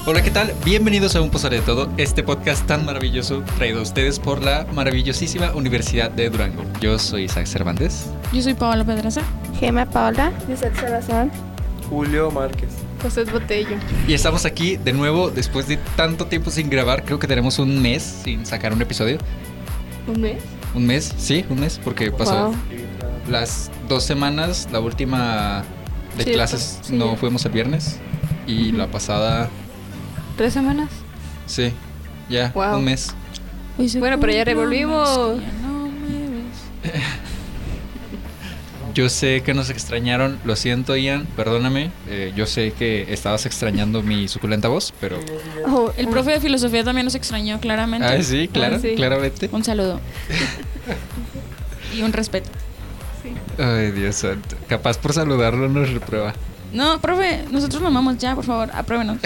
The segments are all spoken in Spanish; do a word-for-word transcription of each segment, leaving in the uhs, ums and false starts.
Hola, ¿qué tal? Bienvenidos a Un Pozole de Todo, este podcast tan maravilloso traído a ustedes por la maravillosísima Universidad de Durango. Yo soy Isaac Cervantes. Yo soy Paola Pedraza. Gema Paola. Giselle Salazar. Julio Márquez. José Botello. Y estamos aquí de nuevo después de tanto tiempo sin grabar. Creo que tenemos un mes sin sacar un episodio. ¿Un mes? Un mes, sí, un mes, porque pasó Wow. las dos semanas. La última de Sí, clases sí. no fuimos el viernes. Y Ujú. la pasada, ¿Tres semanas? sí, ya, Wow. un mes. Hoy se Bueno, pero ya cumple un mes revolvimos. que ya no me ves. Yo sé que nos extrañaron, lo siento, Ian, perdóname. Eh, yo sé que estabas extrañando mi suculenta voz, pero... Oh, El profe de filosofía también nos extrañó claramente. Ah, sí, claro, Ah, sí. claramente. Un saludo. Y un respeto. Ay, Dios santo. Capaz por saludarlo nos reprueba. No, profe, nosotros lo amamos ya, por favor, apruébenos.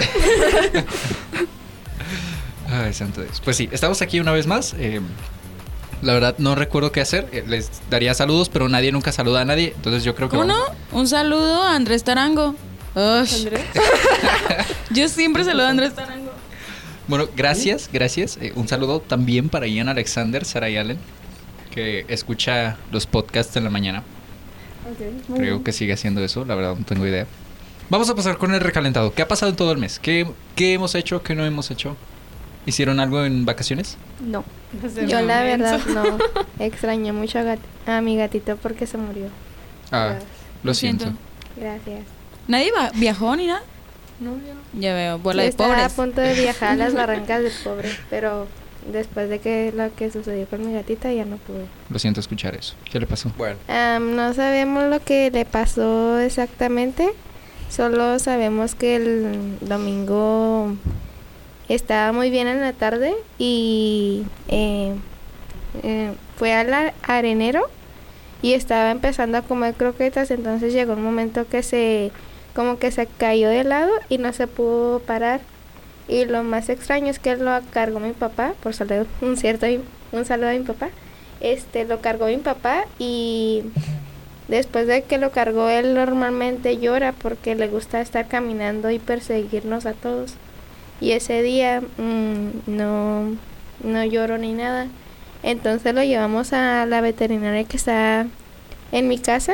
Ay, santo Dios. Pues sí, estamos aquí una vez más. Eh, la verdad no recuerdo qué hacer. Eh, les daría saludos, pero nadie nunca saluda a nadie. Entonces yo creo que... ¿Cómo no? vamos- Un saludo a Andrés Tarango. Ush. ¿Andrés? Yo siempre saludo a Andrés Tarango. Bueno, gracias, gracias. Eh, un saludo también para Ian Alexander, Saray Allen, que escucha los podcasts en la mañana. Ok, muy Creo bien. que sigue haciendo eso, la verdad no tengo idea. Vamos a pasar con el recalentado. ¿Qué ha pasado en todo el mes? ¿Qué, qué hemos hecho? ¿Qué no hemos hecho? ¿Hicieron algo en vacaciones? No. Desde Yo el la momento. verdad no. Extrañé mucho a, gat- a mi gatito porque se murió. Ah, lo Lo siento. siento. Gracias. ¿Nadie va- viajó ni nada? No, yo no. Ya veo, bola Sí, de estaba pobres. a punto de viajar a las barrancas del pobre, pero después de que lo que sucedió con mi gatita ya no pude. Lo siento escuchar eso. ¿Qué le pasó? Bueno, Am, no sabemos lo que le pasó exactamente, solo sabemos que el domingo estaba muy bien en la tarde y eh, eh, fue al a- arenero y estaba empezando a comer croquetas, entonces llegó un momento que se como que se cayó de lado y no se pudo parar. Y lo más extraño es que lo cargó mi papá, por saludo, un cierto un saludo a mi papá. Este lo cargó mi papá y después de que lo cargó él normalmente llora porque le gusta estar caminando y perseguirnos a todos. Y ese día mm, no no lloró ni nada. Entonces lo llevamos a la veterinaria que está en mi casa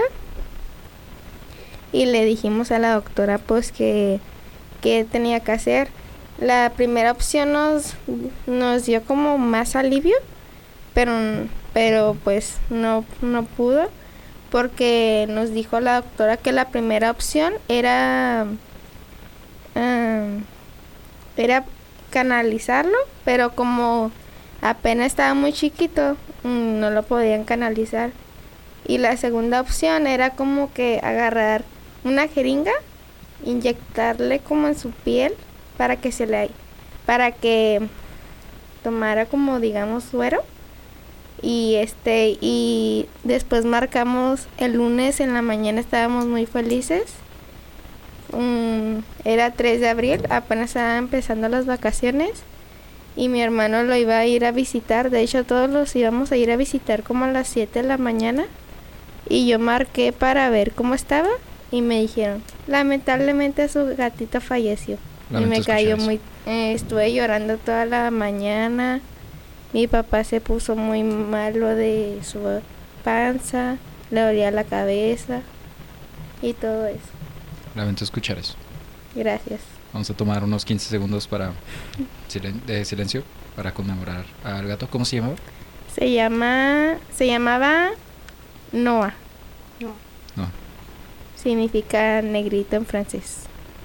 y le dijimos a la doctora pues que que tenía que hacer. La primera opción nos nos dio como más alivio, pero pero pues no no pudo porque nos dijo la doctora que la primera opción era ah, era canalizarlo, pero como apenas estaba muy chiquito, mm, no lo podían canalizar. Y la segunda opción era como que agarrar una jeringa, inyectarle como en su piel para que se le para que tomara como digamos suero. Y este y después marcamos el lunes en la mañana, estábamos muy felices. Mm, era tres de abril, apenas estaban empezando las vacaciones y mi hermano lo iba a ir a visitar. De hecho todos los íbamos a ir a visitar como a las siete de la mañana y yo marqué para ver cómo estaba y me dijeron lamentablemente su gatito falleció. Lamento y me cayó escuchar muy eh, estuve llorando toda la mañana. Mi papá se puso muy malo de su panza, le dolía la cabeza y todo eso. Lamento escuchar eso. Gracias. Vamos a tomar unos quince segundos para silen- de silencio para conmemorar al gato. ¿Cómo se llamaba? Se llama se llamaba Noah. No. No. Significa negrito en francés.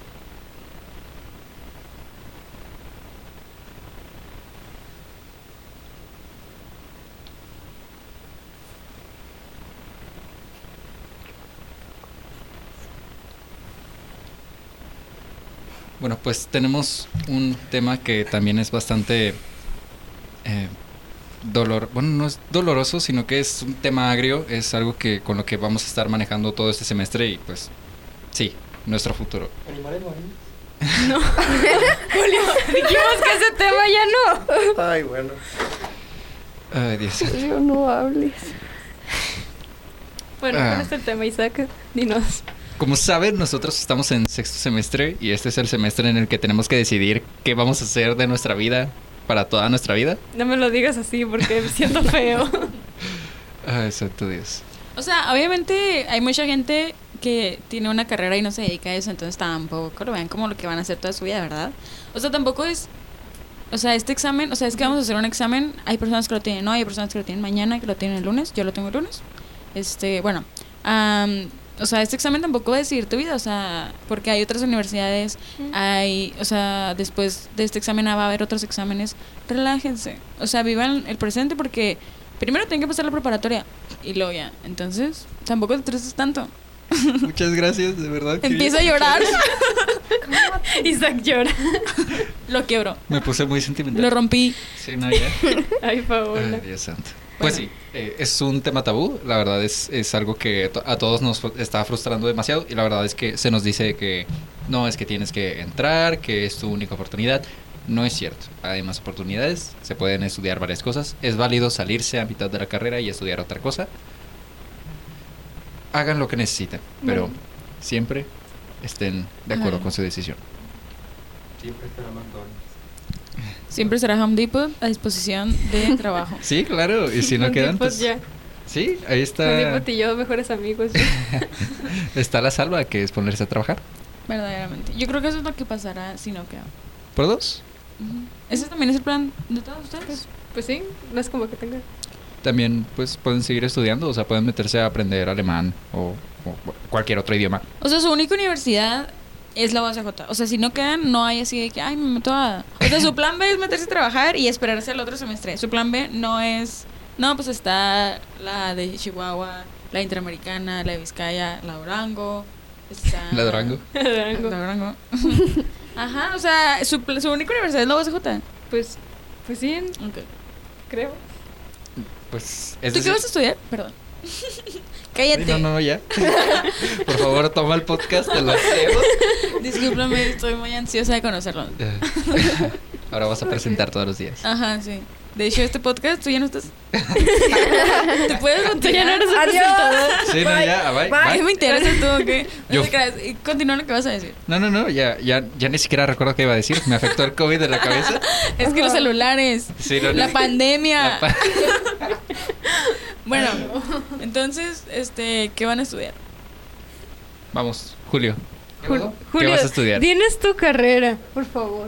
Bueno, pues tenemos un tema que también es bastante eh, dolor, bueno, no es doloroso, sino que es un tema agrio, es algo que con lo que vamos a estar manejando todo este semestre y pues sí, nuestro futuro. animales marinos. No. Julio, dijimos que ese tema ya no. Ay, bueno. Ay, Dios. Julio, no hables. Bueno, Ah. ¿cuál es el tema, Isaac? Dinos. Como saben, nosotros estamos en sexto semestre y este es el semestre en el que tenemos que decidir qué vamos a hacer de nuestra vida para toda nuestra vida. No me lo digas así porque me siento feo. Ay, santo Dios. O sea, obviamente hay mucha gente que tiene una carrera y no se dedica a eso, entonces tampoco lo vean como lo que van a hacer toda su vida, ¿verdad? O sea, tampoco es... O sea, este examen, o sea, es que vamos a hacer un examen, hay personas que lo tienen hoy, hay personas que lo tienen mañana, que lo tienen el lunes, yo lo tengo el lunes. Este, bueno, um, o sea, este examen tampoco va a decidir tu vida, o sea, porque hay otras universidades, hay, o sea, después de este examen va a haber otros exámenes. Relájense, o sea, vivan el presente porque primero tienen que pasar la preparatoria y luego ya. Entonces, tampoco te estreses tanto. Muchas gracias, de verdad. Empieza a llorar. Isaac llora. Lo quiebro. Me puse muy sentimental. Lo rompí. Sí, no, ya. Ay, Paola. Ay, Dios santo. Pues sí, eh, es un tema tabú. La verdad es, es algo que to- a todos nos fru- está frustrando demasiado. Y la verdad es que se nos dice que no, es que tienes que entrar, que es tu única oportunidad. No es cierto. Hay más oportunidades. Se pueden estudiar varias cosas. Es válido salirse a mitad de la carrera y estudiar otra cosa. Hagan lo que necesiten, pero Bueno. siempre estén de acuerdo Ajá. con su decisión. Siempre espera McDonald's. Siempre será Home Depot a disposición de trabajo. Sí, claro. Y si no quedan, Pues pues... ya. Sí, ahí está. Diput y yo, mejores amigos. ya. Está la salva, que es ponerse a trabajar. Verdaderamente. Yo creo que eso es lo que pasará si no queda. ¿Por dos? Ujú. Ese también es el plan de todos ustedes. Pues sí, no es como que tenga. También pues pueden seguir estudiando, o sea, pueden meterse a aprender alemán o, o cualquier otro idioma. O sea, su única universidad es la U A C J. O sea, si no quedan, no hay así de que, ay, me meto a... O sea, su plan B es meterse a trabajar y esperarse al otro semestre. Su plan B no es... No, pues está la de Chihuahua, la Interamericana, la de Vizcaya, la Durango. Está... La Durango. Durango. La Durango. Ajá, o sea, su, pl- su única universidad es la U A C J. Pues, pues sí, Ok. creo. Pues es ¿Tú qué decir- vas a estudiar? Perdón. Cállate. No, no, no, ya. Por favor, toma el podcast de los ciegos. Discúlpame, estoy muy ansiosa de conocerlo. Ahora vas a presentar todos los días. Aja, sí. De hecho, este podcast tú ya no estás. Te puedes Tú ya no eres el Adiós. presentador. Sí, no, ya, bye, Ay, bye. me interesa tú, ¿ok? No Yo- te creas. Y Continúa lo que vas a decir. No, no, no, ya, ya, ya ni siquiera recuerdo qué iba a decir. Me afectó el COVID de la cabeza. Es que los celulares. Sí, no, La no. pandemia. La pa- Bueno, entonces, este, ¿qué van a estudiar? Vamos, Julio. ¿Qué Jul- pasó? ¿Qué Julio, vas a estudiar? tienes tu carrera, por favor.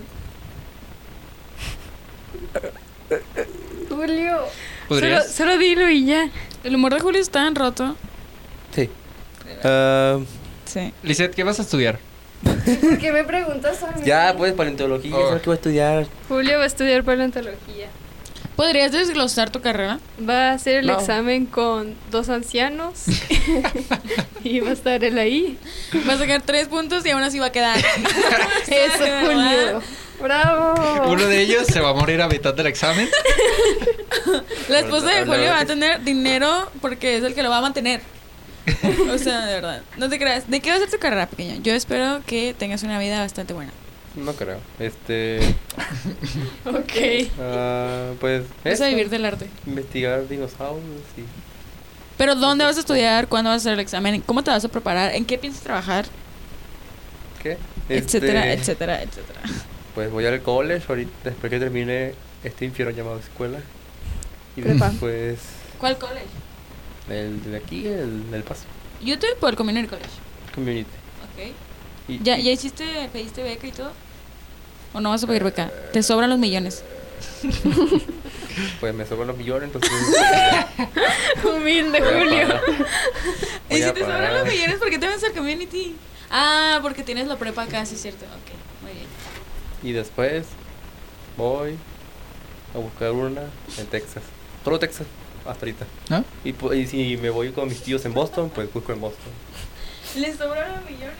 Julio. ¿Podrías? Solo, solo dilo y ya. El humor de Julio está tan roto. Sí. Ah, Sí. Lizeth, ¿qué vas a estudiar? ¿Por qué me preguntas a mí? ya, pues, paleontología, Oh. ¿sabes qué voy a estudiar? Julio va a estudiar paleontología. ¿Podrías desglosar tu carrera? Va a hacer el No. examen con dos ancianos. Y va a estar él ahí. Va a sacar tres puntos y aún así va a quedar. Eso, Julio. ¡Bravo! Uno de ellos se va a morir a mitad del examen. La esposa de La Julio verdad va a que- tener dinero porque es el que lo va a mantener. O sea, de verdad. No te creas. ¿De qué va a ser tu carrera, pequeño? Yo espero que tengas una vida bastante buena. No creo. Este. Ok. ah, pues. Vas eso, a vivir del arte. Investigar dinosaurios y. Pero ¿dónde vas a estudiar? ¿Cuándo vas a hacer el examen? ¿Cómo te vas a preparar? ¿En qué piensas trabajar? ¿Qué? Etcétera, Este, etcétera, etcétera. Pues voy al college ahorita, después que termine este infierno llamado escuela. Y Prepa. después. ¿Cuál college? El de aquí, el del paso. U T E P o el Community College. Community. Ok. Y, ¿Ya, y- ¿Ya hiciste, pediste beca y todo? ¿O no vas a pedir beca? Te sobran los millones. Pues me sobran los millones, entonces. Humilde, voy a Julio. pagar. ¿Y Voy si a te sobran pagar. los millones, por qué te vas al Community? Ah, porque tienes la prepa acá, sí es cierto. Ok, muy bien. Y después voy a buscar una en Texas. Solo Texas, hasta ahorita. ¿No? Y, pu- y si me voy con mis tíos en Boston, pues busco en Boston. Les sobraron millones.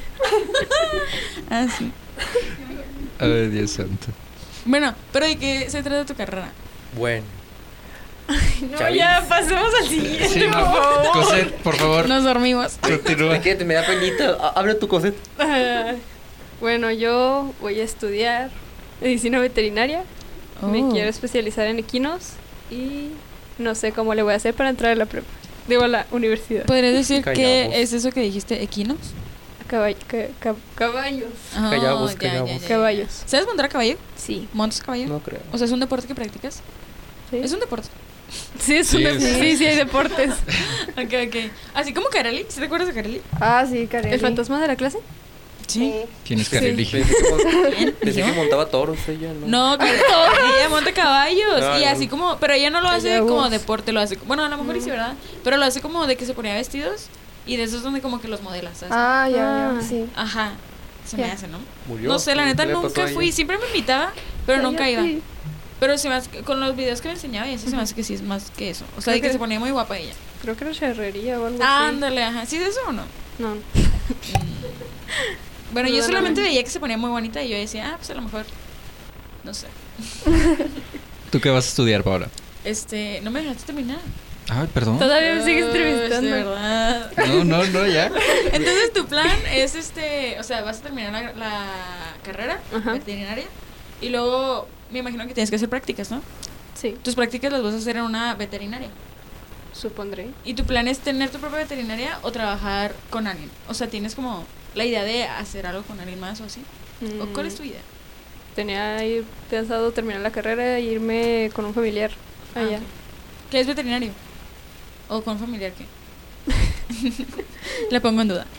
Ah, sí. Ay, Dios santo. Bueno, pero ¿de qué se trata tu carrera? Bueno. No, Chavis. ya pasemos al siguiente, Sí, por no. favor. Cosette, por favor, Nos dormimos. continúa. ¿De qué? Te me da penita. Ha- Habla tu Cosette. Ah, bueno, yo voy a estudiar medicina veterinaria. Me Oh. quiero especializar en equinos y no sé cómo le voy a hacer para entrar a la prepa. Digo, a la universidad. ¿Podrías decir Callamos. qué es eso que dijiste, equinos? caball- ca- ca- caballos. Oh, Callabos, ya, callabos. ya, ya, ya. Caballos. ¿Sabes montar a caballo? Sí. ¿Montas caballo? No creo. O sea, ¿es un deporte que practicas? Sí, Es un deporte. sí, es Sí, un deporte. sí. Sí, sí, hay deportes. Ok, ok. Así como Kareli. ¿Sí te acuerdas de Kareli? Ah, sí, Kareli. ¿El fantasma de la clase? Sí. ¿Quién es Kareli? Pensé que, mon- ¿Quién? pensé ¿Yo? que montaba toros ella, ¿no? No, Kareli, ella monta caballos. No, y no. así como. Pero ella no lo hace Callabos. como deporte, lo hace. Bueno, a lo mejor sí, ¿verdad? Pero lo hace como de que se ponía vestidos. Y de esos donde como que los modelas, ¿sabes? Ah, ya, Ah. ya, sí. Ajá. Se me Ya. hace, ¿no? Murió. No sé, la neta ¿Qué le pasó nunca a ella? fui. Siempre me invitaba, pero nunca iba. Cállate. Pero se me hace- con los videos que me enseñaba y así se me hace que sí es más que eso. O sea, Creo de que, que- se ponía muy guapa ella. Creo que era charrería o algo así. Ándale, ajá. ¿Sí es eso o no? No. Bueno, yo No, no, solamente no. veía que se ponía muy bonita y yo decía, ah, pues a lo mejor. No sé. ¿Tú qué vas a estudiar, Paola? Este, no me dejaste terminar. Ay, perdón. Todavía me sigues Uy, entrevistando. de verdad. No, no, no, ya. Entonces tu plan es este, o sea, vas a terminar la, la carrera Ajá. veterinaria y luego me imagino que tienes que hacer prácticas, ¿no? Sí, Tus prácticas las vas a hacer en una veterinaria. supondré. ¿Y tu plan es tener tu propia veterinaria o trabajar con alguien? O sea, ¿tienes como la idea de hacer algo con alguien más o así? ¿O cuál es tu idea? Mm, Tenía ahí pensado terminar la carrera e irme con un familiar allá. Ah, ok. ¿Qué es veterinario? ¿O con familiar qué? La pongo en duda.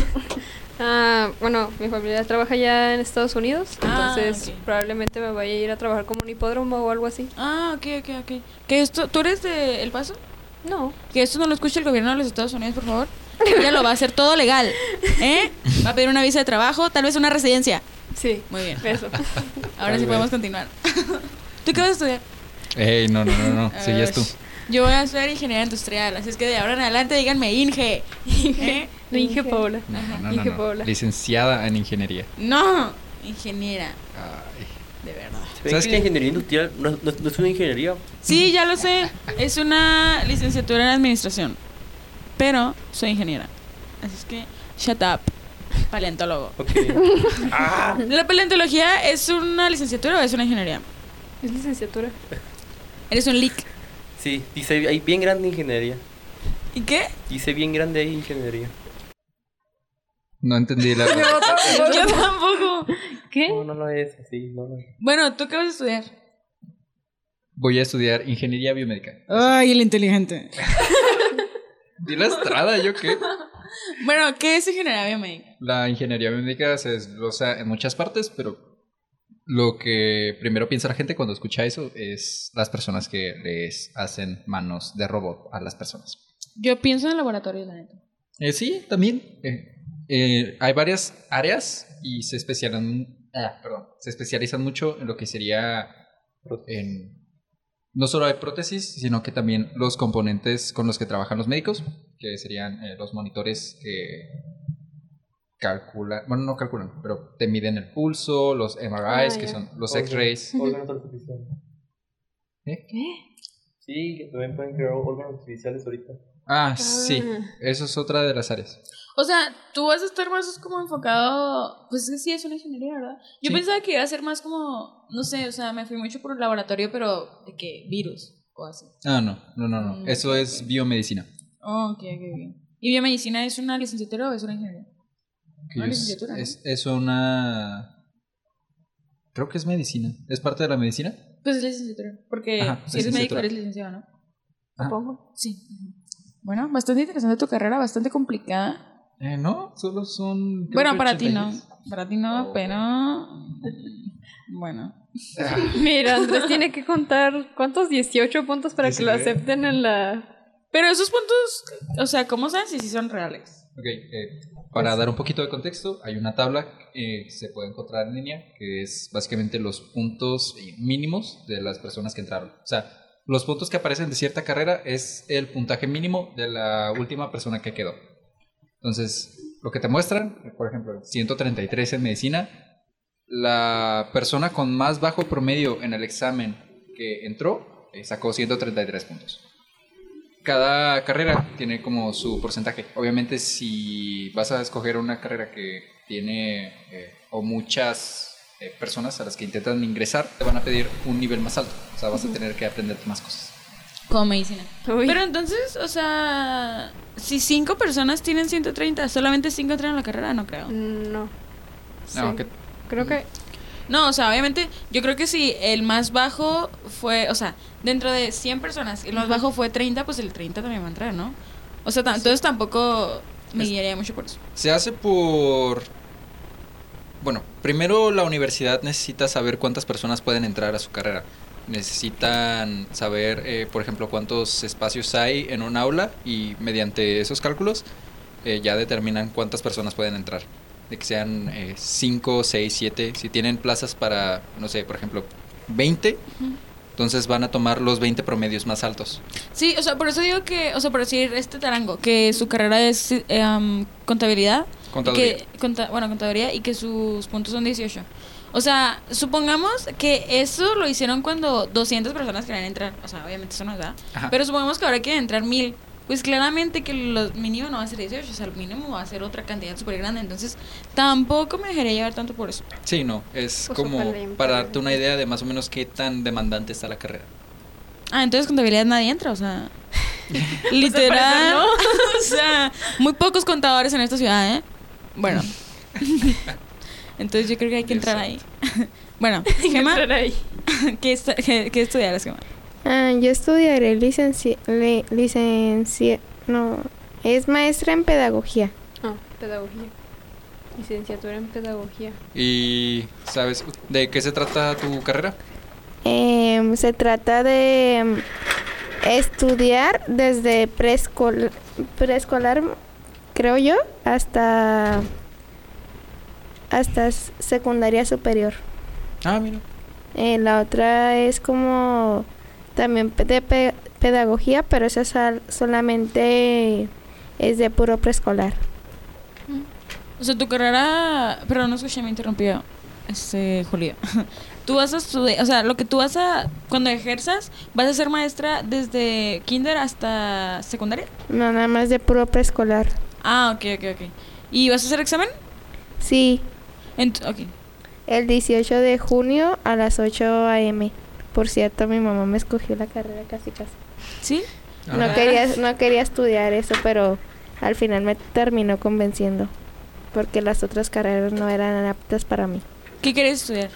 Ah, bueno, mi familia trabaja ya en Estados Unidos, Ah, entonces ok. probablemente me vaya a ir a trabajar como un hipódromo o algo así. Ah, ok, ok, ok. ¿Que esto, ¿Tú eres de El Paso? No. Que esto no lo escuche el gobierno de los Estados Unidos, por favor. Ella lo va a hacer todo legal. ¿Eh? Va a pedir una visa de trabajo, tal vez una residencia. Sí, Muy bien. eso. Ahora sí Tal podemos vez. continuar. ¿Tú qué vas a estudiar? Ey, no, no, no, no. Sigues tú. Ush. Yo voy a estudiar ingeniería industrial, así es que de ahora en adelante díganme Inge. ¿Eh? No, Inge Paola. No, Ajá, no, no, Inge no. Paola. Licenciada en ingeniería. No, ingeniera, Ay. de verdad. ¿Ven ¿Sabes que qué? la ingeniería industrial no, no- no es una ingeniería? Sí, ya lo sé. Es una licenciatura en administración. Pero soy ingeniera. Así es que, shut up, paleontólogo. Ok. ah, ¿La paleontología es una licenciatura o es una ingeniería? Es licenciatura. Eres un leak. sí, dice ahí bien grande ingeniería. ¿Y qué? Dice bien grande ahí ingeniería. No entendí la. Yo tampoco. ¿Qué? No, no, no es así. No, no. Bueno, ¿tú qué vas a estudiar? Voy a estudiar ingeniería biomédica. Ay, el inteligente. ¿Y la estrada? ¿Yo qué? Bueno, ¿qué es ingeniería biomédica? La ingeniería biomédica se desglosa en muchas partes, pero lo que primero piensa la gente cuando escucha eso es las personas que les hacen manos de robot a las personas. Yo pienso en laboratorio, la neta. Eh, sí, también. Eh, eh, hay varias áreas y se especializan, ah, perdón, se especializan mucho en lo que sería en, no solo hay prótesis, sino que también los componentes con los que trabajan los médicos, que serían eh, los monitores que calculan, bueno, no calculan, pero te miden el pulso, los M R Is, Ah, que ya. son los X-rays. Órganos artificiales. ¿Eh? Sí, que también pueden crear órganos artificiales ahorita. Ah, sí, Ah. eso es otra de las áreas. O sea, tú vas a estar más como enfocado. Pues es que sí, es una ingeniería, ¿verdad? Yo Sí. pensaba que iba a ser más como. No sé, o sea, me fui mucho por el laboratorio, pero de que virus o así. Ah, no, no, no, no. Mm, Eso ok, es ok. biomedicina. Oh, ok, ok, ok. ¿Y biomedicina es una licenciatura o es una ingeniería? Que Una es, licenciatura, ¿no? es, es una... Creo que es medicina. ¿Es parte de la medicina? Pues es licenciatura. Porque Ajá, si eres médico licenciatura. eres licenciado, ¿no? Ah. Supongo. Sí. Bueno, bastante interesante tu carrera, bastante complicada. Eh, no, solo son... creo Bueno, que para ti ochenta no. días. Para ti no, Oh. pero. Bueno. Mira, Andrés tiene que contar cuántos dieciocho puntos para que lo diecinueve. acepten en la... Pero esos puntos, o sea, ¿cómo saben si sí son reales? Ok, eh, para dar un poquito de contexto, hay una tabla eh, que se puede encontrar en línea, que es básicamente los puntos eh, mínimos de las personas que entraron. O sea, los puntos que aparecen de cierta carrera es el puntaje mínimo de la última persona que quedó. Entonces, lo que te muestran, por ejemplo, ciento treinta y tres en medicina, la persona con más bajo promedio en el examen que entró eh, sacó ciento treinta y tres puntos. Cada carrera tiene como su porcentaje. Obviamente, si vas a escoger una carrera que tiene eh, o muchas eh, personas a las que intentan ingresar, te van a pedir un nivel más alto. O sea, vas a tener que aprender más cosas. Como medicina. Uy. Pero entonces, o sea, si cinco personas tienen ciento treinta, solamente cinco entran a la carrera, no creo. No. No, Sí. que- Creo que No, o sea, obviamente, yo creo que si el más bajo fue, o sea, dentro de cien personas, el más Ajá. bajo fue treinta, pues el treinta también va a entrar, ¿no? O sea, ta- entonces tampoco me Es- guiaría mucho por eso. Se hace por... Bueno, primero la universidad necesita saber cuántas personas pueden entrar a su carrera. Necesitan saber, eh, por ejemplo, cuántos espacios hay en un aula y mediante esos cálculos eh, ya determinan cuántas personas pueden entrar. De que sean cinco, seis, siete. Si tienen plazas para, no sé, por ejemplo, veinte, Ujú. entonces van a tomar los veinte promedios más altos. Sí, o sea, por eso digo que, o sea, por decir este Tarango, que su carrera es eh, um, contabilidad. y Contaduría. Que, conta- bueno, contaduría y que sus puntos son dieciocho. O sea, supongamos que eso lo hicieron cuando doscientas personas querían entrar. O sea, obviamente eso no es da. Ajá. Pero supongamos que ahora quieren entrar mil. Pues claramente que lo mínimo no va a ser dieciocho, o sea, lo mínimo va a ser otra cantidad súper grande. Entonces, tampoco me dejaría llevar tanto por eso. Sí, no, es Pues como ojalá y en para padre. darte una idea de más o menos qué tan demandante está la carrera. Ah, entonces contabilidad nadie entra, o sea. Literal. ¿no? O sea, muy pocos contadores en esta ciudad, ¿eh? Bueno. Entonces yo creo que hay que Dios entrar ahí. Bueno, Gemma, entrar ahí. ¿qué, estu- qué, qué estudiarás, Gemma? Ah, yo estudiaré licencia... Le, licencia... No, es maestra en pedagogía. Ah, pedagogía. Licenciatura en pedagogía. ¿Y sabes de qué se trata tu carrera? Em, se trata de em, estudiar desde preescolar, preescolar, creo yo, hasta hasta s- secundaria superior. Ah, mira. Eh, la otra es como también pe- de pe- pedagogía, pero esa sal- solamente es de puro preescolar. O sea, tu carrera... Pero no escuché, me interrumpió. Este, Julio. Tú vas a estudiar... O sea, lo que tú vas a... Cuando ejerzas, ¿vas a ser maestra desde kinder hasta secundaria? No, nada más de puro preescolar. Ah, ok, ok, ok. ¿Y vas a hacer examen? Sí, Ent- ok. el dieciocho de junio a las ocho a eme. Por cierto, mi mamá me escogió la carrera casi casi. ¿Sí? Ah. No quería, no quería estudiar eso, pero al final me terminó convenciendo. Porque las otras carreras no eran aptas para mí. ¿Qué quieres estudiar?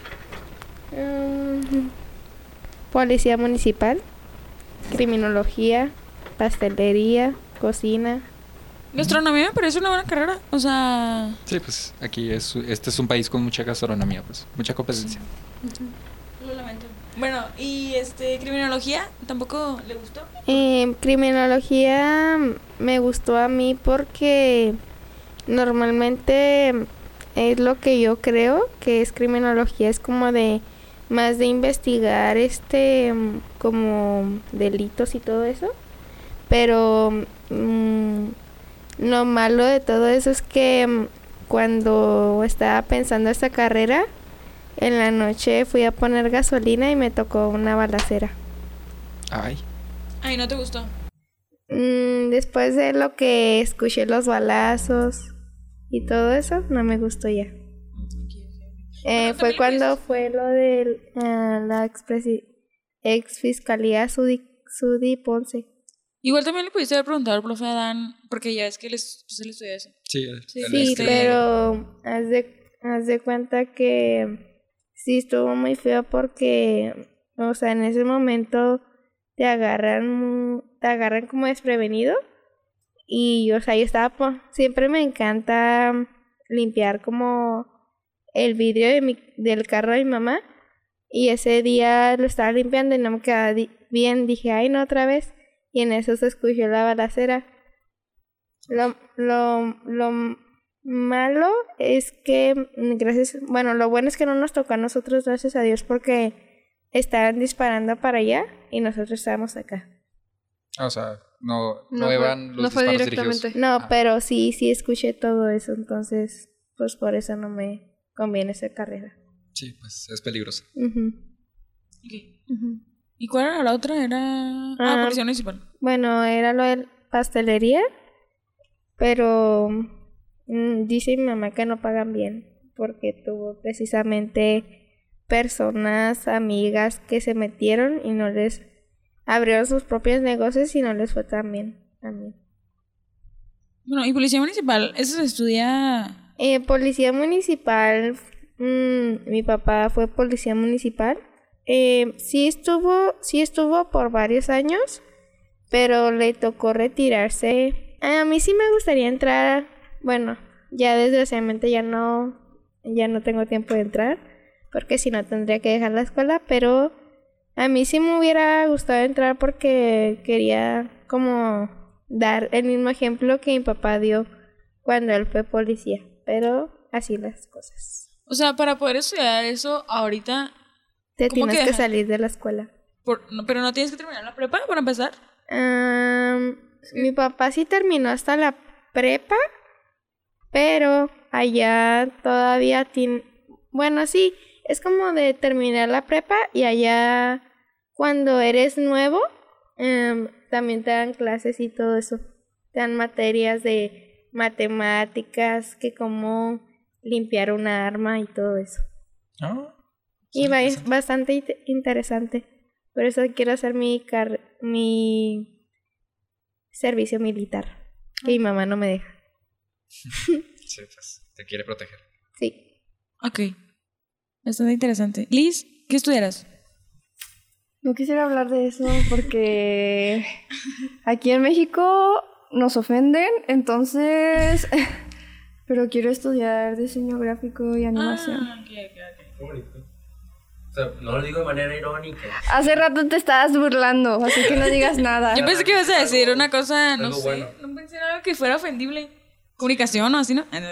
Mm, Policía municipal, criminología, pastelería, cocina. Gastronomía me parece una buena carrera. O sea... Sí, pues aquí es este es un país con mucha gastronomía, pues, mucha competencia. Lo lamento. Bueno, ¿y este criminología tampoco le gustó? Eh, criminología me gustó a mí porque normalmente es lo que yo creo que es criminología, es como de más de investigar este mm, como delitos y todo eso, pero mm, lo malo de todo eso es que mm, cuando estaba pensando esta carrera, en la noche fui a poner gasolina y me tocó una balacera. Ay, Ay, ¿no te gustó? Mm, después de lo que escuché los balazos y todo eso, no me gustó ya. Eh, fue también, cuando pues- fue lo de ah, la expresi- ex fiscalía Sudi, Sudi Ponce. Igual también le pudiste haber preguntado al profe Adán, porque ya es que les, pues, él estudia eso. sí, Sí, el Sí, este- pero haz de, haz de cuenta que sí estuvo muy feo porque, o sea, en ese momento te agarran, te agarran como desprevenido. Y, o sea, yo estaba, po- siempre me encanta limpiar como el vidrio de mi, del carro de mi mamá. Y ese día lo estaba limpiando y no me quedaba di- bien. Dije, ay, no, otra vez. Y en eso se escuchó la balacera. Lo, lo, lo malo es que, mm, gracias, bueno, lo bueno es que no nos tocó a nosotros, gracias a Dios, porque estaban disparando para allá y nosotros estábamos acá. O sea, no, no, No fue- iban los no fue disparos directamente. dirigidos. No, Ah. pero sí, sí escuché todo eso, entonces, pues por eso no me conviene esa carrera. Sí, pues es peligroso. Ujú, Ok. ujú. ¿Y cuál era la otra? Era... Ah, Ah. Policía Municipal. Bueno, era lo de pastelería, pero mm, dice mi mamá que no pagan bien, porque tuvo precisamente personas, amigas que se metieron y no les abrieron sus propios negocios y no les fue tan bien también. Bueno, y policía municipal, eso se estudia... Eh, policía municipal, mmm, mi papá fue policía municipal. Eh, sí estuvo, sí estuvo por varios años, pero le tocó retirarse. A mí sí me gustaría entrar, bueno, ya desgraciadamente ya no, ya no tengo tiempo de entrar, porque si no tendría que dejar la escuela, pero a mí sí me hubiera gustado entrar porque quería como dar el mismo ejemplo que mi papá dio cuando él fue policía, pero así las cosas. O sea, para poder estudiar eso ahorita... Te ¿Cómo tienes que que salir de la escuela. Por, no, pero no tienes que terminar la prepa para empezar. Um, mi papá sí terminó hasta la prepa, pero allá todavía tiene... Bueno, sí, es como de terminar la prepa y allá cuando eres nuevo, um, también te dan clases y todo eso. Te dan materias de matemáticas, que cómo limpiar una arma y todo eso. ¿No? Y va, es bastante it- interesante. Por eso quiero hacer mi car mi servicio militar. Que mi mamá no me deja. Sí, pues te quiere proteger. Sí. Ok. Bastante interesante. Liz, ¿qué estudiarás? No quisiera hablar de eso porque aquí en México nos ofenden, entonces... Pero quiero estudiar diseño gráfico y animación. Ah, ok, ok, ok. Qué bonito. O sea, no lo digo de manera irónica. Hace rato te estabas burlando, así que no digas nada. Yo pensé que ibas a decir una cosa, no algo sé. bueno. No pensé en algo que fuera ofendible. Comunicación o así, ¿no? Ah, no,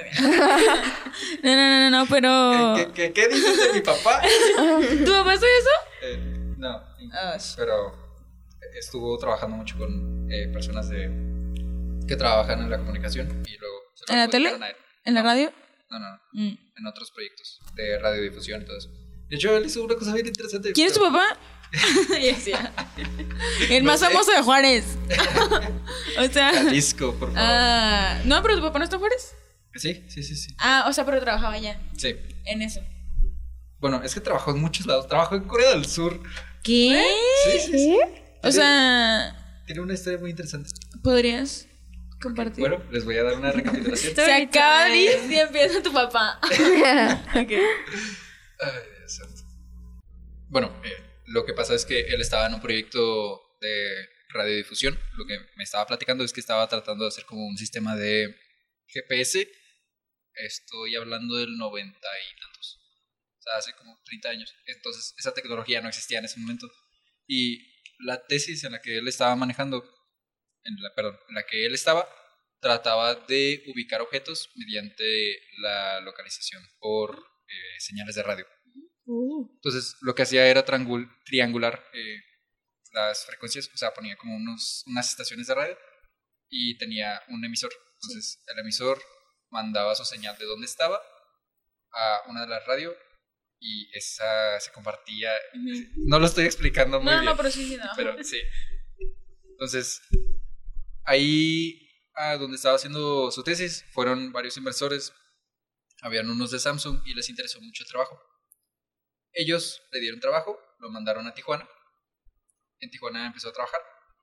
no, no, no, no, pero... ¿Qué, qué, qué dices de mi papá? ¿Tu papá hace eso? Eh, no, Ah, pero estuvo trabajando mucho con eh, personas de que trabajan en la comunicación y luego se lo ¿En la tele? adjudicaron a él. ¿En la radio? No, no, no, Mm. en otros proyectos de radiodifusión y todo eso. De hecho, él hizo una cosa bien interesante. ¿Quién es tu pero- papá? Y decía, el No más sé. famoso de Juárez. O sea... Jalisco, por favor. Ah, no, pero tu papá no está en Juárez. Sí, sí, sí, sí. Ah, o sea, pero trabajaba allá, Sí. en eso. Bueno, es que trabajó en muchos lados. Trabajó en Corea del Sur. ¿Qué? Sí, sí, sí. O sea, Tiene una historia muy interesante. ¿podrías compartir? Bueno, les voy a dar una recapitulación. Se acaba Liz y empieza tu papá. Ok. Ay, Dios santo. Bueno, eh, lo que pasa es que él estaba en un proyecto de radiodifusión. Lo que me estaba platicando es que estaba tratando de hacer como un sistema de G P S. Estoy hablando del noventa y tantos. O sea, hace como treinta años. Entonces, esa tecnología no existía en ese momento. Y la tesis en la que él estaba manejando, en la, perdón, en la que él estaba, trataba de ubicar objetos mediante la localización por eh, señales de radio. Entonces, lo que hacía era triangul triangular eh, las frecuencias, o sea, ponía como unos, unas estaciones de radio y tenía un emisor. Entonces, el emisor mandaba su señal de dónde estaba a una de las radios y esa se compartía. No lo estoy explicando muy No, bien. no, pero sí, sí, no. Pero sí. Entonces, ahí a donde estaba haciendo su tesis fueron varios inversores. Habían unos de Samsung y les interesó mucho el trabajo. Ellos le dieron trabajo, lo mandaron a Tijuana. En Tijuana empezó a trabajar.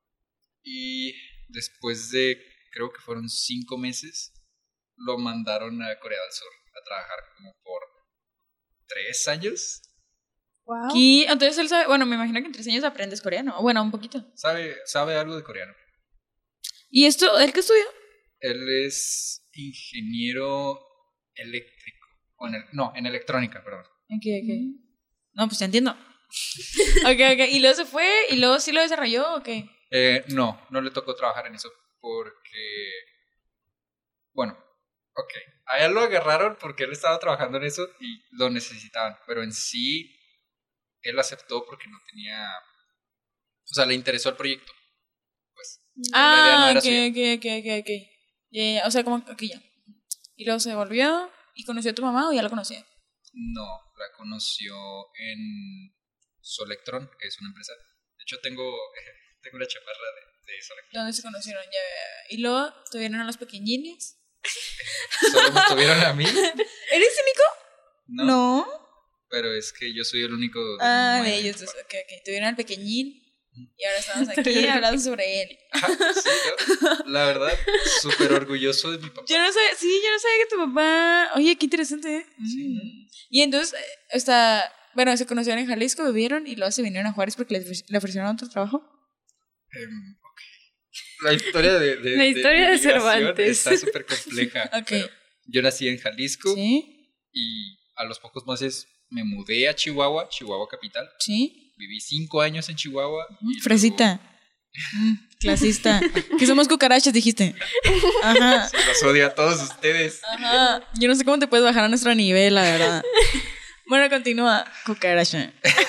Y después de, creo que fueron cinco meses, lo mandaron a Corea del Sur a trabajar como por tres años. Wow. Aquí, entonces él sabe, bueno, me imagino que en tres años aprendes coreano. Bueno, un poquito. Sabe, sabe algo de coreano. ¿Y esto, él qué estudió? Él es ingeniero eléctrico. O en el- no, en electrónica, perdón. Ok, ok. No, pues te entiendo. Ok, ok. ¿Y luego se fue? ¿Y luego sí lo desarrolló o qué? Eh, no, no le tocó trabajar en eso porque... Bueno, ok. A él lo agarraron porque él estaba trabajando en eso y lo necesitaban. Pero en sí, él aceptó porque no tenía... O sea, le interesó el proyecto. Pues la idea no Ah, era ok, suya. ok, ok, ok, ok. Ya, ya, ya. O sea, como aquí ya. Y luego se volvió y conoció a tu mamá o ya la conocía. No, la conoció en Solectron, que es una empresa. De hecho, tengo, tengo la chamarra de, de Solectron. ¿Dónde se conocieron? Ya, ya, ya. Y luego tuvieron a los pequeñines. Solo me tuvieron a mí. ¿Eres único? No, pero es que yo soy el único de Ah, nueve. de ellos dos. Ok, ok. Tuvieron al pequeñín. Y ahora estamos aquí hablando sobre él. Ajá, sí, yo, la verdad, súper orgulloso de mi papá. Yo no sé, sí, yo no sabía que tu papá... Oye, qué interesante, ¿eh? Sí. Mm. Y entonces, eh, está... Bueno, se conocieron en Jalisco, vivieron y luego se vinieron a Juárez porque les, le ofrecieron otro trabajo. Um, okay. La historia de, de, La historia de, de Cervantes está súper compleja. Ok. Yo nací en Jalisco. Sí. Y a los pocos meses me mudé a Chihuahua, Chihuahua capital. Sí. Viví cinco años en Chihuahua. Y Fresita. Luego... Mm, clasista. Que somos cucarachas, dijiste. Ajá. Sí, los odio a todos ustedes. Ajá. Yo no sé cómo te puedes bajar a nuestro nivel, la verdad. Bueno, continúa. Cucaracha.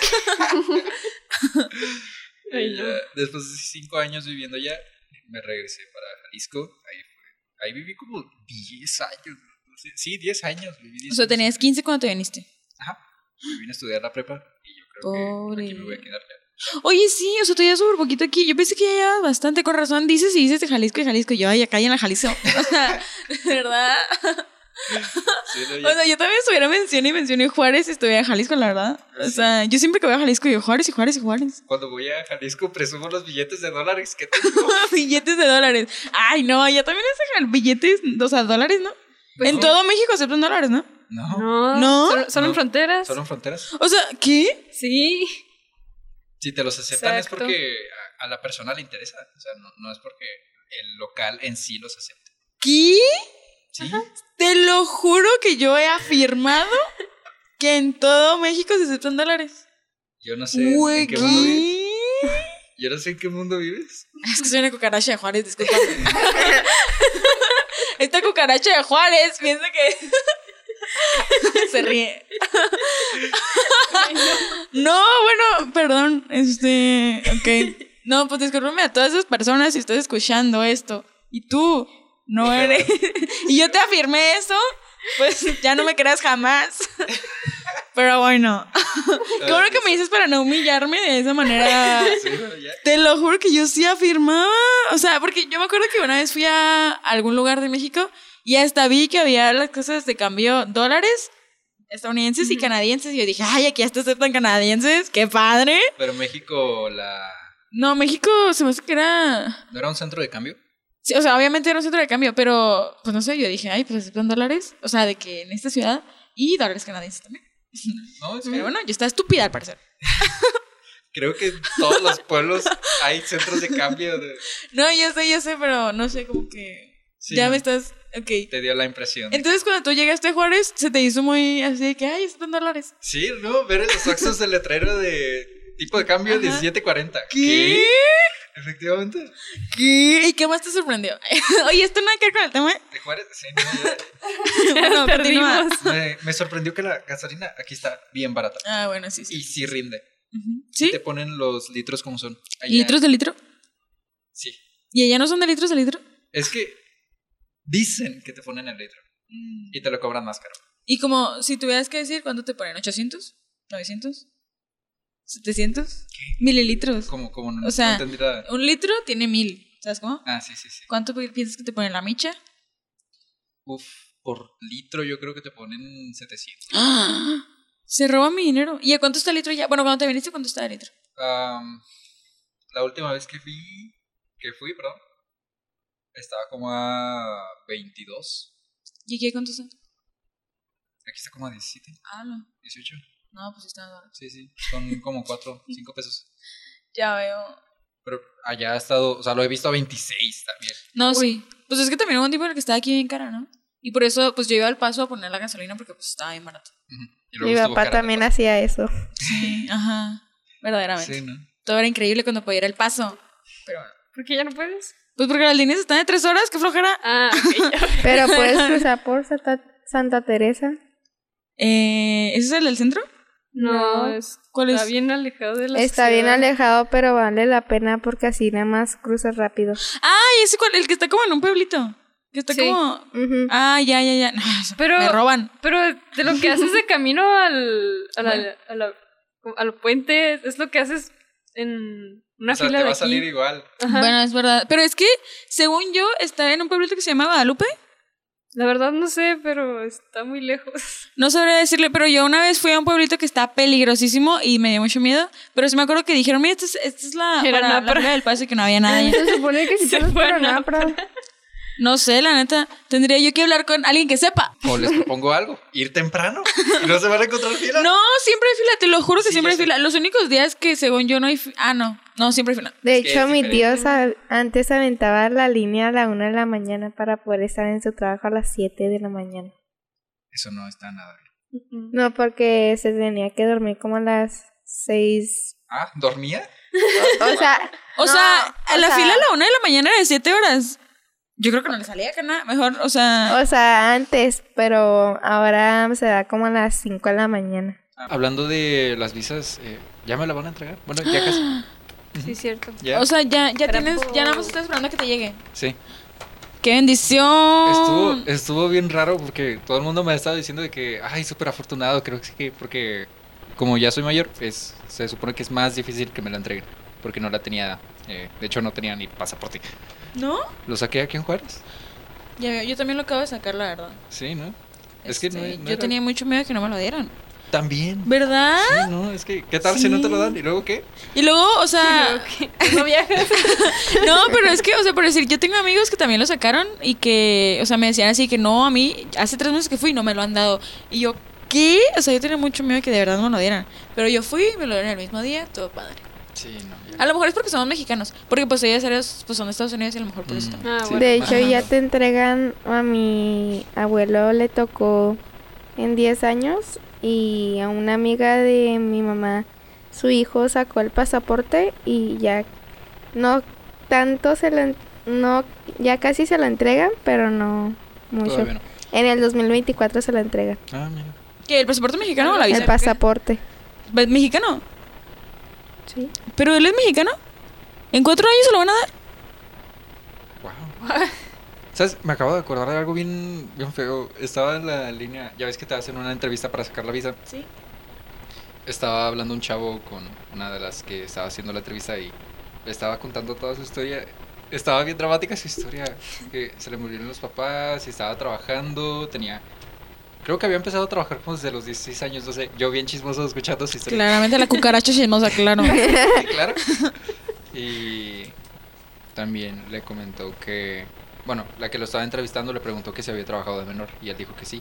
Y ya, después de cinco años viviendo allá, me regresé para Jalisco. Ahí, fue, ahí viví como diez años. No sé, sí, diez años. Viví diez O sea, años. tenías quince cuando te viniste. Ajá. Me vine a estudiar la prepa y yo creo Pobre. que aquí me voy a quedar ya. Oye, sí, o sea, tú ya súper poquito aquí. Yo pensé que ya llevabas bastante. Con razón dices y dices de Jalisco y Jalisco. Y yo, ay, acá hay en la Jalisco. O sea, de verdad. Sí, no, O ya- sea, yo también estuviera mencioné y mencioné Juárez y estuviera en Jalisco, la verdad. O sea, yo siempre que voy a Jalisco digo Juárez y Juárez y Juárez. Cuando voy a Jalisco presumo los billetes de dólares que tengo. Billetes de dólares. Ay, no, ya también es billetes, o sea, dólares, ¿no? Pues en no. todo México aceptan dólares, ¿no? No. No, ¿No? Solo, solo en No. fronteras. ¿Solo en fronteras? O sea, ¿qué? Sí. Si te los aceptan Exacto. es porque a, a la persona le interesa. O sea, no, no es porque el local en sí los acepte. ¿Qué? Sí. Te lo juro que yo he afirmado que en todo México se aceptan dólares. Yo no sé Güey, en qué mundo vives. ¿qué? Yo no sé en qué mundo vives. Es que soy una cucaracha de Juárez, discúlpame. Esta cucaracha de Juárez piensa que... Se ríe. No, bueno, perdón. Este, ok. No, pues discúlpame a todas esas personas si estás escuchando esto. Y tú no eres. Y yo te afirmé eso, pues ya no me creas jamás. Pero bueno. Qué bueno que me dices para no humillarme de esa manera. Sí, bueno, ya. Te lo juro que yo sí afirmaba. O sea, porque yo me acuerdo que una vez fui a algún lugar de México y hasta vi que había las cosas de cambio dólares estadounidenses y canadienses. Y yo dije, ay, aquí hasta aceptan canadienses. ¡Qué padre! Pero México, la... No, México se me hace que era... ¿no era un centro de cambio? Sí, o sea, obviamente era un centro de cambio, pero pues no sé, yo dije, ay, pues aceptan dólares. O sea, de que en esta ciudad y dólares canadienses también. No, es que Pero bueno, yo estaba estúpida al parecer. creo que en todos los pueblos hay centros de cambio. De... No, yo sé, yo sé, pero no sé, como que... Sí, ya ¿no? me estás... Ok. Te dio la impresión. Entonces, cuando tú llegaste a Juárez, se te hizo muy así de que, ay, aceptan dólares. Sí, no, ver los Oxxos del letrero de tipo de cambio Ajá. diecisiete cuarenta. ¿Qué? Efectivamente. ¿Qué? ¿Y qué más te sorprendió? Oye, esto nada que ver con el tema. ¿De Juárez? Sí, no, Bueno, continúa. Perdimos. ya. me, me sorprendió que la gasolina aquí está bien barata. Ah, bueno, sí, sí. Y sí rinde. Ujú. ¿Sí? Te ponen los litros como son. Allá- ¿Litros de litro? Sí. ¿Y allá no son de litros de litro? Es que dicen que te ponen el litro y te lo cobran más caro. Y como si tuvieras que decir, ¿cuánto te ponen? ¿ochocientos? ¿novecientos? ¿setecientos? Mililitros. Como, como no, O sea, no entendí la- Un litro tiene mil. ¿Sabes cómo? Ah, sí, sí, sí. ¿Cuánto piensas que te ponen la micha? Uf, por litro yo creo que te ponen setecientos. ¡Ah! Se roba mi dinero. ¿Y a cuánto está el litro ya? Bueno, cuando te viniste, ¿cuánto está el litro? Am, la última vez que fui, que fui, perdón, estaba como a veintidós. ¿Y aquí a cuánto está? Aquí está como a diecisiete, Ah, no. dieciocho. No, pues está dólares. Sí, sí, son como cuatro, cinco pesos. Ya veo. Pero allá ha estado, o sea, lo he visto a veintiséis también. No, sí. Pues es que también hubo un tiempo en el que estaba aquí bien cara, ¿no? Y por eso, pues yo iba al Paso a poner la gasolina porque pues estaba bien barato. Ujú. Y Mi luego estuvo papá cara también la- hacía eso. Sí, ajá. Verdaderamente. Sí, ¿no? Todo era increíble cuando podía ir al Paso. Pero bueno. ¿Por qué ya no puedes? Pues porque las líneas están de tres horas, qué flojera. Ah, ok, ya. Pero puedes cruzar por Santa, Santa Teresa. Eh, ¿Ese es el del centro? No, No. es, ¿Cuál está es? bien alejado de la Está bien ciudad. alejado, pero vale la pena porque así nada más cruzas rápido. Ay, ese cuál, el que está como en un pueblito. Que está Sí. como. Ujú. Ah, ya, ya, ya. No, Pero- me roban. Pero de lo que haces de camino al, a, la, Bueno. a, la- al puente es lo que haces en una O sea, fila te de va a salir aquí. igual. Ajá. Bueno, es verdad. Pero es que, según yo, está en un pueblito que se llama Guadalupe. La verdad no sé, pero está muy lejos. No sabría decirle, pero yo una vez fui a un pueblito que está peligrosísimo y me dio mucho miedo. Pero sí me acuerdo que dijeron, mira, esta es, esta es la, Era para, la Napra. Feria del Paso y que no había nada. Se supone que si Se te vas fue para a Napra. No sé, la neta. Tendría yo que hablar con alguien que sepa. O les propongo algo, ir temprano y no se van a encontrar fila. No, siempre hay fila, te lo juro que Sí, siempre ya hay sé. fila. Los únicos días que según yo no hay fila. Ah, no. No, siempre hay fila. De Es que hecho, es mi tío diferente. sa- antes aventaba la línea a la una de la mañana para poder estar en su trabajo a las siete de la mañana. Eso no está nada bien. No, porque se tenía que dormir como a las seis. Ah, ¿dormía? O sea, O no, sea, a o la sea- fila a la una de la mañana era de siete horas. Yo creo que no le salía que nada. Mejor, o sea. o sea, antes, pero ahora se da como a las cinco de la mañana. Hablando de las visas, eh, ¿ya me la van a entregar? Bueno, ya casi. Sí, cierto. ¿Ya? O sea, ya, ya Pero- tienes. Ya nada más estás esperando a que te llegue. Sí. ¡Qué bendición! Estuvo, estuvo bien raro porque todo el mundo me ha estado diciendo de que, ay, súper afortunado, creo que sí, que porque como ya soy mayor, es, se supone que es más difícil que me la entreguen, porque no la tenía, eh, de hecho no tenía ni pasaporte. ¿No? ¿Lo saqué aquí en Juárez? Ya, yo también lo acabo de sacar, la verdad. Sí, ¿no? Es que no, Este, no yo era- tenía mucho miedo de que no me lo dieran. También. ¿Verdad? Sí, no, es que, ¿qué tal si no te lo dan? ¿Y luego qué? Y luego, o sea. No viajas. No, pero es que, o sea, por decir, yo tengo amigos que también lo sacaron y que, o sea, me decían así que no, a mí, hace tres meses que fui y no me lo han dado. Y yo, ¿qué? O sea, yo tenía mucho miedo de que de verdad no me lo dieran. Pero yo fui, me lo dieron el mismo día, todo padre. Sí, no. A lo mejor es porque somos mexicanos. Porque pues ellos eres, pues son de Estados Unidos y a lo mejor por eso. Mm. Ah, Sí. bueno. De hecho, Ajá. ya te entregan, a mi abuelo le tocó en diez años y a una amiga de mi mamá, su hijo sacó el pasaporte y ya no tanto se lo, en- no, ya casi se lo entregan, pero no mucho. Todavía no. En el dos mil veinticuatro se lo entregan, Ah, mira. ¿Qué? ¿El pasaporte mexicano o la visa? el pasaporte. ¿Ve- ¿Mexicano? Sí. ¿Pero él es mexicano? ¿En cuatro años se lo van a dar? Wow. ¿Sabes? Me acabo de acordar de algo bien, bien feo. Estaba en la línea, ya ves que te hacen una entrevista para sacar la visa. Sí. Estaba hablando un chavo con una de las que estaba haciendo la entrevista y le estaba contando toda su historia. Estaba bien dramática su historia, que se le murieron los papás y estaba trabajando, tenía... Creo que había empezado a trabajar como desde los dieciséis años, no sé, yo bien chismoso escuchando su historia. Claramente la cucaracha chismosa, claro. Sí, claro. Y también le comentó que, bueno, la que lo estaba entrevistando le preguntó que si había trabajado de menor y él dijo que sí.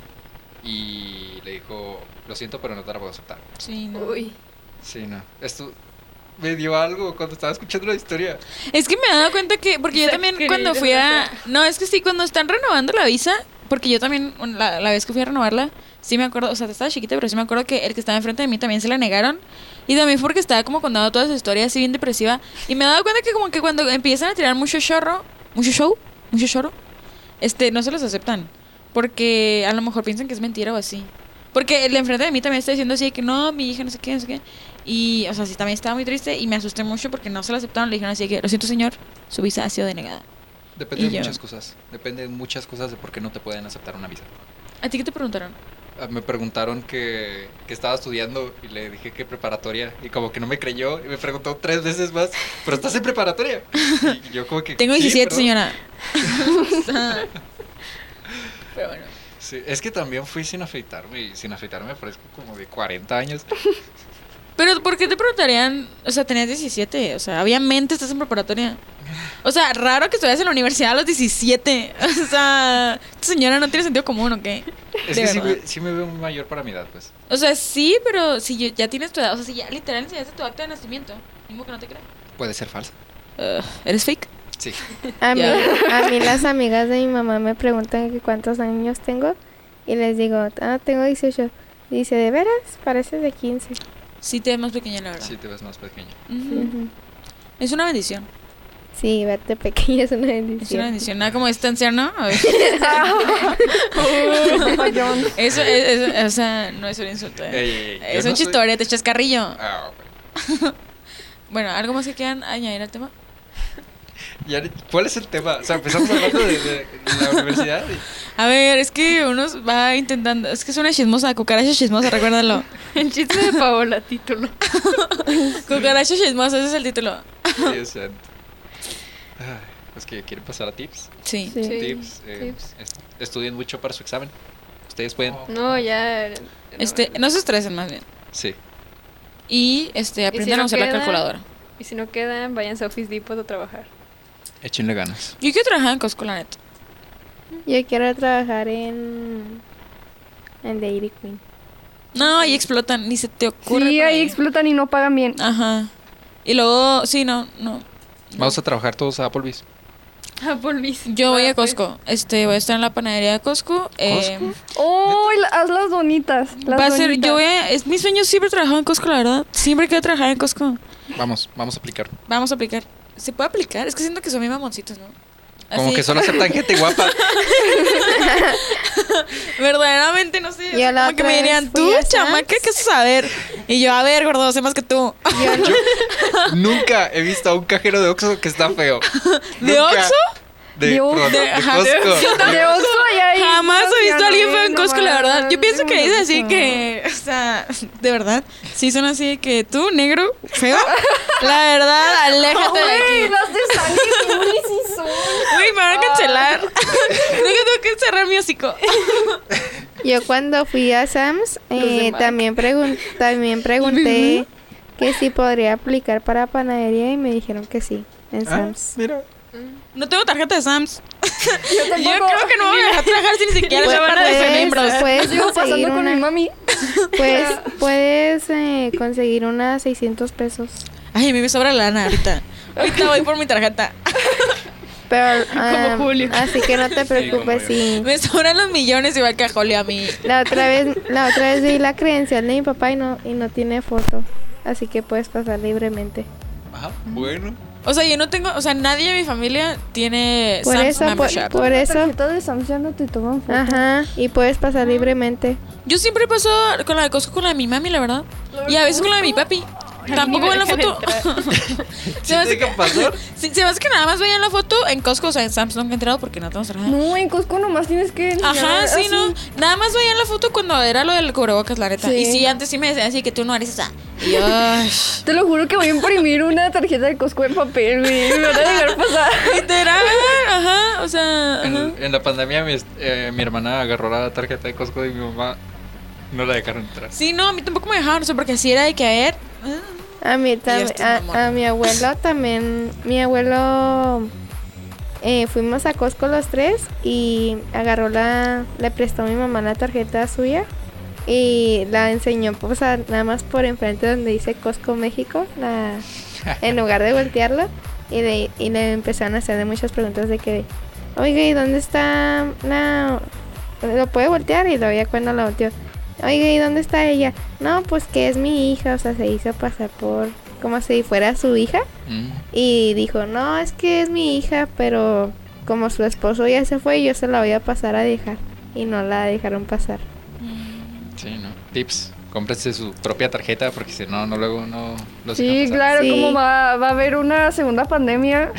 Y le dijo, lo siento, pero no te la puedo aceptar. Sí, no. Uy. Sí, no. Esto me dio algo cuando estaba escuchando la historia. Es que me he dado cuenta que, porque yo Se también quería cuando ir a fui a... abrazar. No, es que sí, cuando están renovando la visa, porque yo también, un- la, la vez que fui a renovarla, sí me acuerdo, o sea, estaba chiquita, pero sí me acuerdo que el que estaba enfrente de mí también se la negaron. Y también fue porque estaba como contando toda su historia así bien depresiva. Y me he dado cuenta que como que cuando empiezan a tirar mucho chorro, mucho show, mucho chorro, este, no se los aceptan. Porque a lo mejor piensan que es mentira o así. Porque el de enfrente de mí también está diciendo así de que no, mi hija no sé qué, no sé qué. Y, o sea, sí, también estaba muy triste y me asusté mucho porque no se lo aceptaron. Le dijeron así de que, lo siento, señor, su visa ha sido denegada. Depende Y de yo. muchas cosas. Depende de muchas cosas de por qué no te pueden aceptar una visa. ¿A ti qué te preguntaron? Ah, Me preguntaron que, que estaba estudiando y le dije que preparatoria y como que no me creyó y me preguntó tres veces más, pero estás en preparatoria. Y yo como que... Tengo "Sí, diecisiete, perdón". señora. O sea, pero bueno. Sí, es que también fui sin afeitarme y sin afeitarme parezco como de cuarenta años. Pero ¿por qué te preguntarían? O sea, tenías diecisiete. O sea, obviamente estás en preparatoria. O sea, raro que estuvieras en la universidad a los diecisiete. O sea, esta señora no tiene sentido común, ¿o qué? Es De que sí verdad. me, sí me veo muy mayor para mi edad, pues. O sea, sí, pero si yo- ya tienes tu edad. O sea, si ya literal enseñaste tu acta de nacimiento. Mismo que no te crean. Puede ser falsa. Ugh, ¿eres fake? Sí. A mí, Ya. a mí las amigas de mi mamá me preguntan que cuántos años tengo y les digo, ah, tengo dieciocho. Dice, ¿de veras? Pareces de quince. Sí, te ves más pequeña, la verdad. Sí, te ves más pequeña. Ujú. Ujú. Es una bendición. Sí, verte pequeña es una Es una bendición. bendición. Nada como este anciano. A ver. John. Eso, es, eso- o sea, no es un insulto. ¿eh? Ey, ey, ey, yo Es no un soy- chistorete, te echas carrillo. Ah, bueno. Bueno, ¿algo más que quieran añadir al tema? Ya, ¿cuál es el tema? O sea, empezamos hablando de, de la universidad. y- A ver, es que uno va intentando. Es que es una chismosa, cucaracha chismosa, recuérdalo. El chiste de Paola, título. Cucaracha chismosa, ese es el título. Dios santo. Ay. Los que quieren pasar a tips. Sí. Sí. Sí. Tips. eh, Tips. est- estudien mucho para su examen. Ustedes pueden. No, ya. ya Este, no. no se estresen más bien. Sí. Y este, aprendan no a usar la quedan? calculadora. Y si no quedan, váyanse a Office Depot a trabajar. Échenle ganas. Yo quiero trabajar en Costco, la neta. Yo quiero trabajar en. en Dairy Queen. No, ahí explotan, ni se te ocurre. Sí, por ahí explotan y no pagan bien. Ajá. Y luego, sí, no, no. Vamos a trabajar todos a Applebee's. Applebee's. Yo voy Ah, a Costco. Este, voy a estar en la panadería de Costco. Eh, ¡Oh! y la- haz las donitas. Las va a ser, donitas. yo voy a, es mi sueño siempre trabajar en Costco, la verdad. Siempre quiero trabajar en Costco. Vamos, vamos a aplicar. Vamos a aplicar. ¿Se puede aplicar? Es que siento que son muy mamoncitos, ¿no? Como Así- que solo aceptan gente guapa. Verdaderamente, no sé. Yo la como que otra me vez dirían, fui tú, a Sam's. chamaca, ¿qué haces saber? Y yo, a ver, gordo, sé más que tú. Yo, Nunca he visto a un cajero de Oxxo que está feo. ¿De Nunca. Oxxo? De, De perdón, Oxxo. de De- ajá, de Costco. De Oxxo y ahí. Jamás he visto a alguien feo en no Costco, la verdad. Yo pienso que mames, es así no. que, o sea, de verdad, sí son así de que tú, negro, feo, la verdad, aléjate de Güey, aquí. las de Sandy Pulis sí son. Uy, me van a cancelar. Creo que tengo que cerrar mi hocico. yo cuando fui a Sam's, Los eh, de Mac. también, pregun- también pregunté que si podría aplicar para panadería y me dijeron que sí, en Ah, Sam's. mira. No tengo tarjeta de Sam's. Yo Yo tampoco. creo que no me voy a dejar trabajar si ni siquiera Pues, se van a puedes- defender, bros. puedes Sigo pasando conseguir con mi una, mami. pues, puedes eh, conseguir unas seiscientos pesos. Ay, a mí me sobra lana ahorita. Ahorita voy por mi tarjeta. Pero, ah, Julio. así que no te preocupes como si Me sobran los millones igual que a Holly a mí. la otra vez, la otra vez vi la credencial de mi papá y no, y no tiene foto, así que puedes pasar libremente. Ajá, bueno. O sea, yo no tengo, o sea, nadie de mi familia tiene Por Sam's eso, por, membership. por La eso, tarjeta de Sam's ya no te toman foto. ajá, y puedes pasar libremente. Yo siempre paso con la de Costco con la de mi mami, la verdad. Y a veces con la de mi papi. Tampoco ven la foto. se me hace que, ¿Qué pasó? sí, se me hace que nada más veían la foto en Costco, o sea, en Sam's nunca he entrado porque no tenemos tarjeta. No, en Costco nomás tienes que. Ajá, sí, así. no. Nada más veían la foto cuando era lo del cubrebocas, la neta. Sí. Y sí, antes sí me decían así que tú no eres esa. Y yo, ay, Te lo juro que voy a imprimir una tarjeta de Costco en papel, güey. Me van a dejar pasar. literal, ajá, o sea, ajá. En, en la pandemia mi, est- eh, mi hermana agarró la tarjeta de Costco y mi mamá no la dejaron entrar. Sí, no, a mí tampoco me dejaron, no sé, porque así era de que a ver. A mí también, este a, mamón. a mi abuelo también, mi abuelo, eh, fuimos a Costco los tres y agarró la, le prestó a mi mamá la tarjeta suya y la enseñó, pues, a- nada más por enfrente donde dice Costco México, la, en lugar de voltearlo, y le, y le empezaron a hacerle muchas preguntas de que, oiga, ¿y dónde está la, lo puede voltear? Y luego ya cuando la volteó, oiga, ¿y dónde está ella? No, pues que es mi hija, o sea, se hizo pasar por como si fuera su hija. Mm. Y dijo, no, es que es mi hija, pero como su esposo ya se fue, yo se la voy a pasar a dejar. Y no la dejaron pasar. Sí, ¿no? Tips. Cómprense su propia tarjeta porque si no, no luego no los Sí, dejan pasar. claro, Sí. como va, va a haber una segunda pandemia.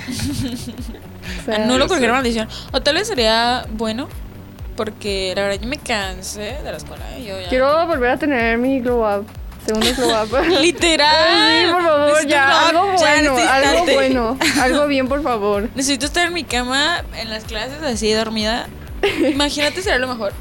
O sea, No lo Ya cogieron sé. maldición. O tal vez sería bueno, porque la verdad yo me cansé de la escuela. ¿eh? Yo ya... Quiero volver a tener mi glow up. Segundo glow up. Literal. Sí, por favor, Necesito ya. un Algo blog, ya en bueno, este algo instante. bueno. Algo bien, por favor. Necesito estar en mi cama en las clases así dormida. Imagínate, será lo mejor.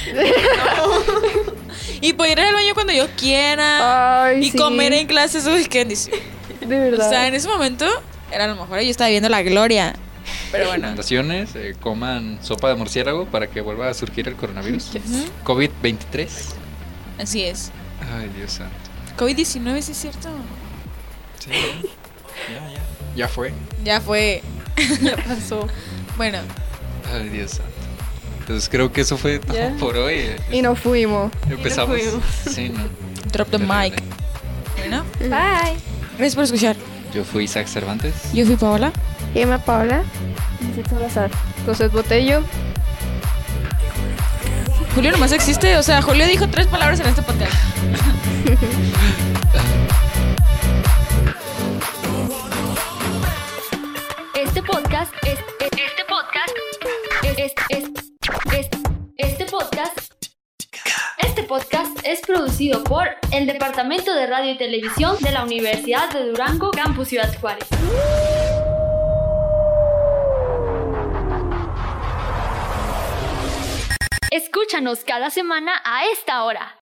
Y poder ir al baño cuando yo quiera. Ay, y sí. comer en clases. Uy, qué bendición. De verdad. O sea, en ese momento era lo mejor. Yo estaba viendo la gloria. Pero bueno. Recomendaciones, eh, coman sopa de murciélago para que vuelva a surgir el coronavirus. Ujú. COVID veintitrés. Así es. Ay, Dios santo. COVID diecinueve, sí es cierto. Sí, ya, ya. Ya fue. Ya fue. Ya pasó. Bueno, Ay, Dios santo. Entonces creo que eso fue todo Ya. por hoy. eh. Y nos fuimos. Empezamos. fuimos. Sí, no. drop the Terrible. mic. Bueno, Bye. gracias por escuchar. Yo fui Isaac Cervantes. Yo fui Paola. Gemma Paola. José Botello. Julio nomás existe. O sea, Julio dijo tres palabras en este podcast. Este podcast es, es- este podcast es, es, es, es- este podcast este podcast es producido por el Departamento de Radio y Televisión de la Universidad de Durango, Campus Ciudad Juárez. Escúchanos cada semana a esta hora.